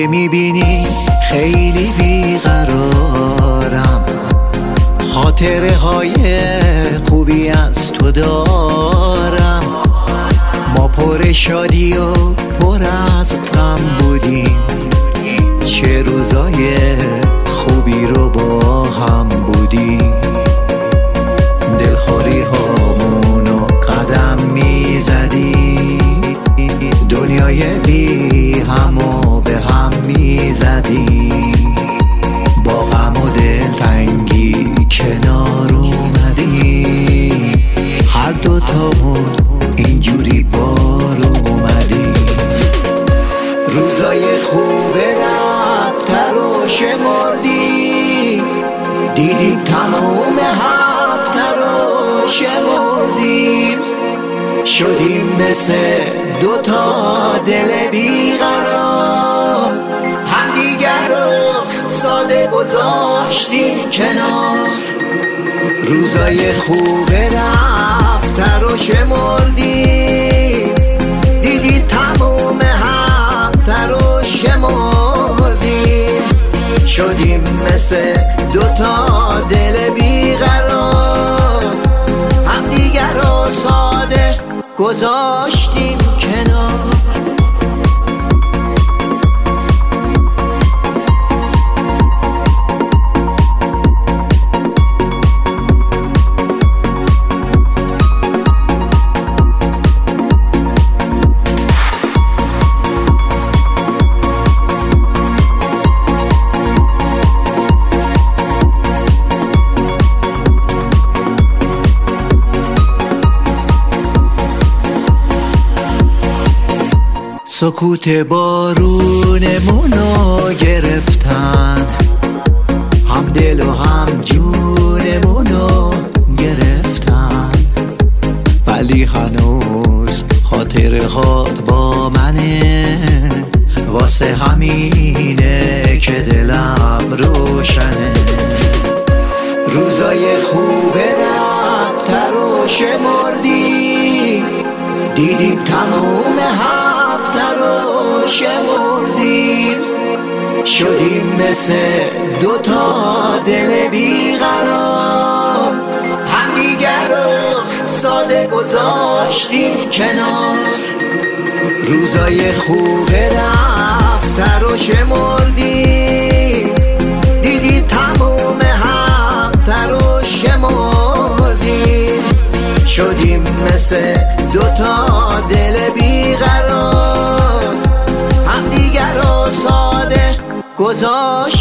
اگه میبینی خیلی بیقرارم، خاطره های خوبی از تو دارم. ما پر شادی و پر از غم بودیم، چه روزای خوبی رو با هم بودیم. دلخوری هامونو قدم میزدیم، دنیای بی همو به هم میزدیم. با غم و دلتنگی کنار اومدیم، هر دوتامون اینجوری بار اومدیم. روزای خوب رفته رو شمردیم، دیدیم تمام هفته رو شمردیم. شدیم مثل دوتا دل بیقرار، همدیگر رو ساده گذاشتیم کنار. روزای خوب رفته رو شمردیم، دیدیم تمام هفته رو شمردیم. شدیم مثل دوتا دل بیقرار، همدیگر رو ساده گذاشتیم کنار. سکوت بارونمونو گرفتن، هم دل و هم جونمونو گرفتن. ولی هنوز خاطر هات با منه، واسه همینه که دلم روشنه. روزای خوب رفته رو شمردیم، دیدیم تمام هفته رو شمردیم. شدیم مثل دوتا دل بیقرار، همدیگر رو ساده گذاشتیم کنار. روزای خوب رفته رو شمردیم، دیدیم تمام هفته رو شمردیم. شدیم مثل دوتا دل بیقرار، همدیگر رو ساده گذاشتیم